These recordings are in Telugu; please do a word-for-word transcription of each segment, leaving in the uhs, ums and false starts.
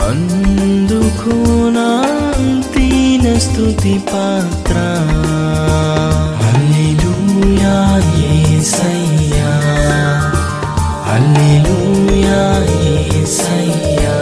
అందుకో నా అంతిన స్తుతి పాత్ర హల్లెలూయా యేసయ్యా హల్లెలూయా యేసయ్యా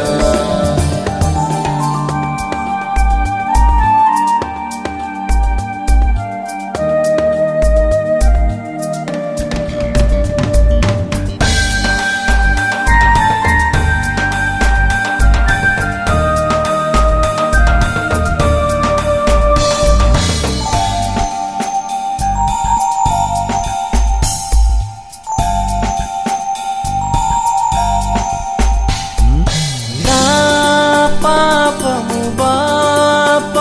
పాపము బాప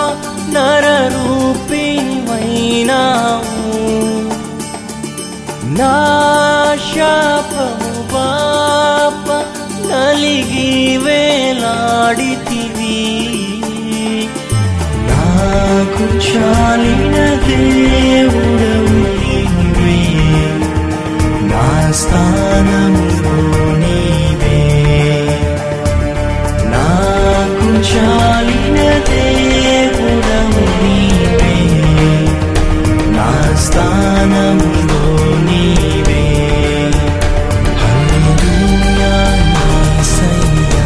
నరరూపిణివైనావు నా శాపము బాప నలిగి వేలాడితివి నాకు చాలిన దేవుడవు నీవే నా స్థానములో నీవే చాలిన దేవుడవు నీవే నా స్థానములో నీవే హల్లెలూయా యేసయ్యా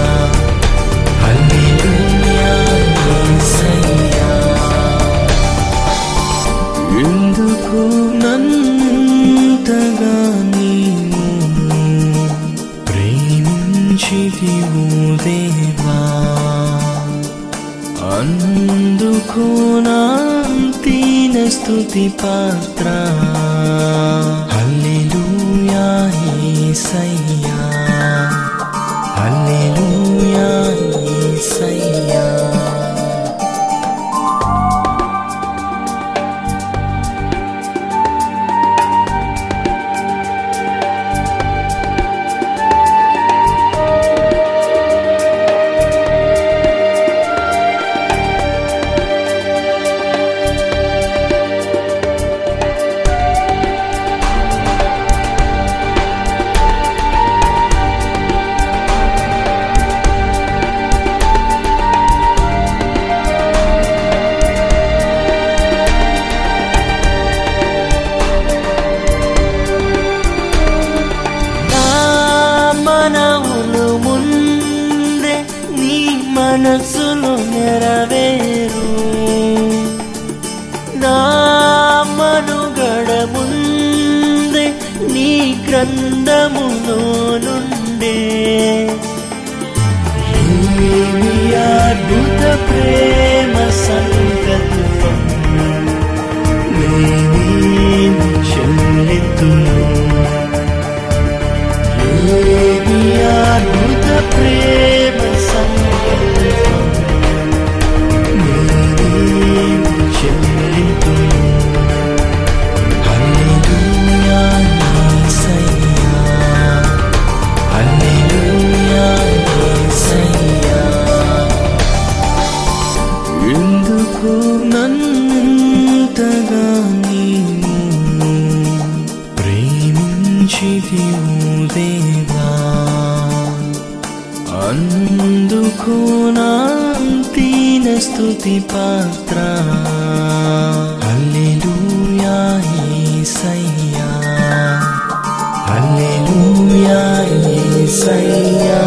హల్లెలూయా యేసయ్యా ఎందుకు నన్నంతగా నీవు ప్రేమించితివు దేవా అందుకో నా అంతిన స్తుతి పాత్ర హల్లెలూయా యేసయ్యా హల్లెలూయా యేసయ్యా మనసులో నెరవేరు నా మనుగడ ముందే నీ గ్రంథములో నుండే ఏమి అద్భుత ప్రేమ సంకల్పం నేనేమి చెల్లితును ఏమి అద్భుత ప్రేమ సంకల్పం నేనేమి చెల్లితును హల్లెలూయా యేసయ్యా హల్లెలూయా యేసయ్యా ఎందుకు నన్నంతగా నీవు ప్రేమించితివు దేవా అందుకో నా అంతిన స్తుతి పాత్ర హల్లెలూయా యేసయ్యా హల్లెలూయా యేసయ్యా